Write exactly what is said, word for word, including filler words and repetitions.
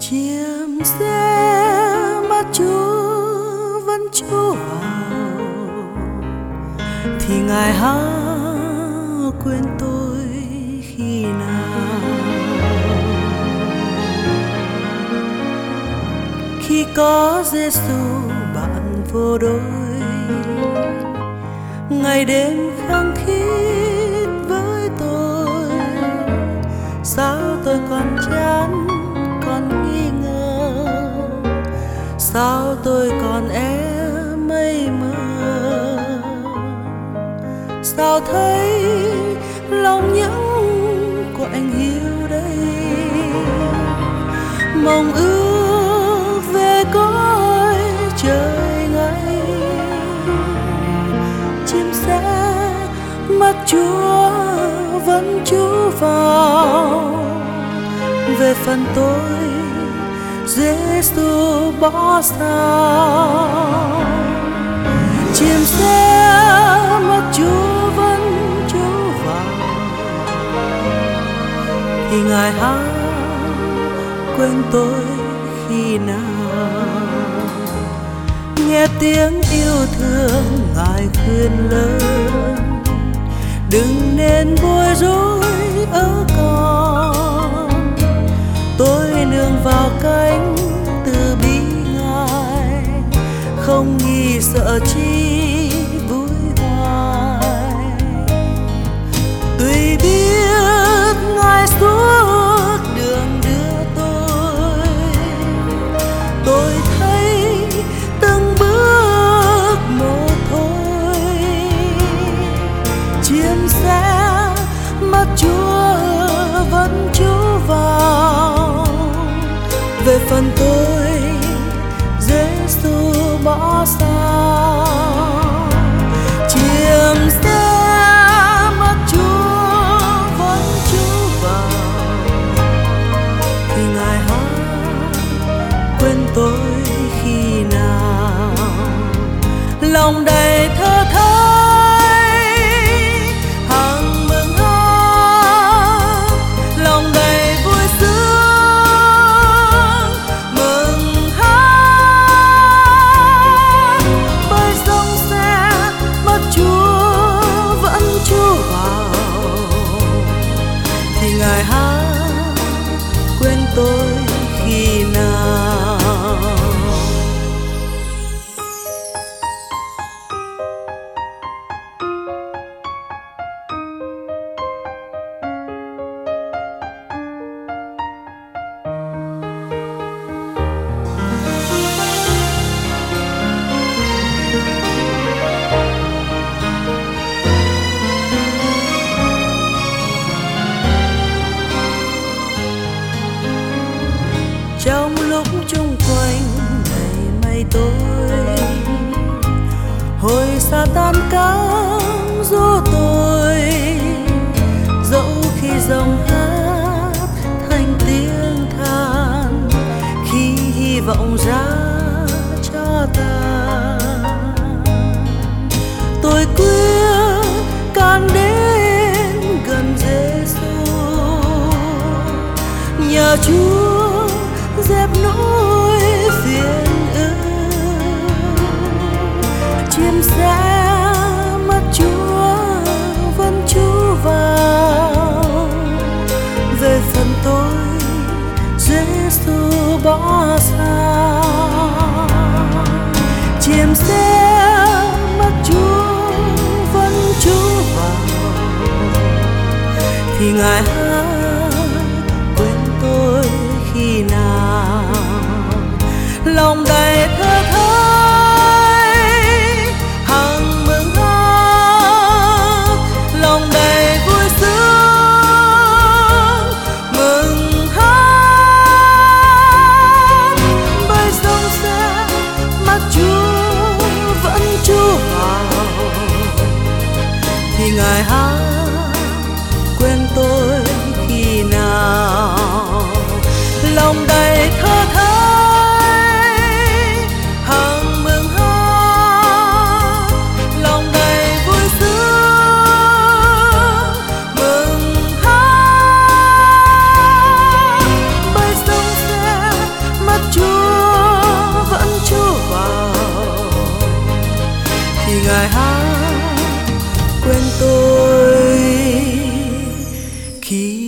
chiêm xe mắt Chúa vẫn Chúa vào, thì Ngài há quên tôi khi nào? Khi có Giêsu bạn vô đôi, ngày đêm khăng khít với tôi, sao tôi còn chán còn nghi ngờ, sao tôi còn e mây mờ, sao thấy lòng những của anh hiu đây, mong ước về cõi trời ngay, chim sẽ mắt Chúa vẫn Chúa vào, về phần tôi Giêsu bỏ xa. Chim sẽ mắt Chúa vẫn Chúa vào, thì Ngài há quên tôi khi nào? Nghe tiếng yêu thương Ngài khuyên lớn, đừng nên bối rối ở con, tôi nương vào cánh từ bi Ngài, không nghi sợ chi vui hoài. Tuy biết Ngài suốt đường đưa tôi, tôi thấy từng bước một thôi. Chiêm sẽ mắt Chúa vẫn Chúa vào, về phần tôi Giêsu bỏ xa. Chiêm sẽ mắt Chúa vẫn Chúa vào, thì Ngài há quên tôi khi nào? Lòng đầy thơ thới hằng mừng hát, lòng đầy vui sướng mừng hát. Bởi dòng xe mắt Chúa vẫn Chúa vào, thì Ngài há quên tôi khi nào? Trong lúc chung quanh đầy mây tối, hồi sa tan cám dỗ tôi, dẫu khi dòng hát thành tiếng than, khi hy vọng ra cho ta, tôi quyết can đến gần Giêsu, nhờ Chúa dẹp nỗi phiền ưu. Chim sẽ mắt Chúa vẫn Chúa vào, về phần tôi Giêsu bỏ xa. Chim sẽ mắt Chúa vẫn Chúa vào, thì Ngài há quên tôi khi nào? Lòng đầy thơ thới hằng mừng hát, lòng đầy vui sướng mừng hát. Bởi dòng xe mắt Chúa vẫn Chúa vào, thì Ngài há quên tôi khi nào? Lòng đầy thơ thới hằng mừng hát, lòng đầy vui sướng mừng hát. Bởi dòng xe quên tôi khi